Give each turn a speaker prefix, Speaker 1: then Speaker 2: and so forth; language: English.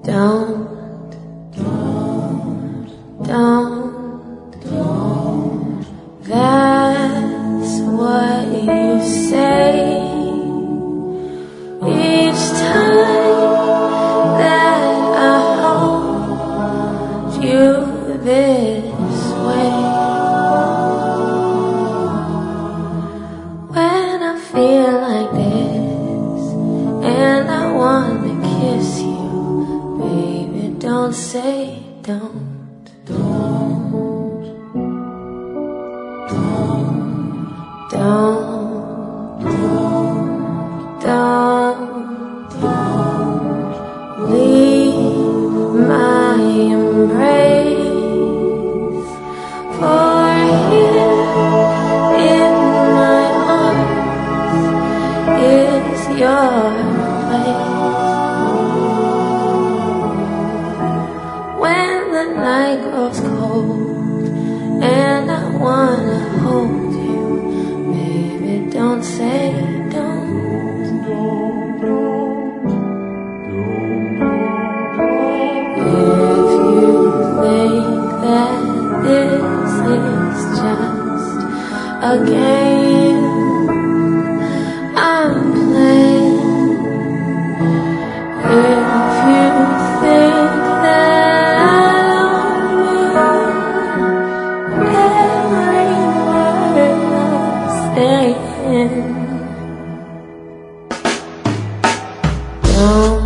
Speaker 1: Don't, that's what you say each time that I hold you this way. When I feel like this and I wanna kiss you, baby, don't say don't. Don't leave my embrace, for here in my arms is your place. When the night grows cold and I wanna hold you, baby, don't say don't. If you think that this is just a game I'm playing, if you think that I don't mean every word I'm saying, don't.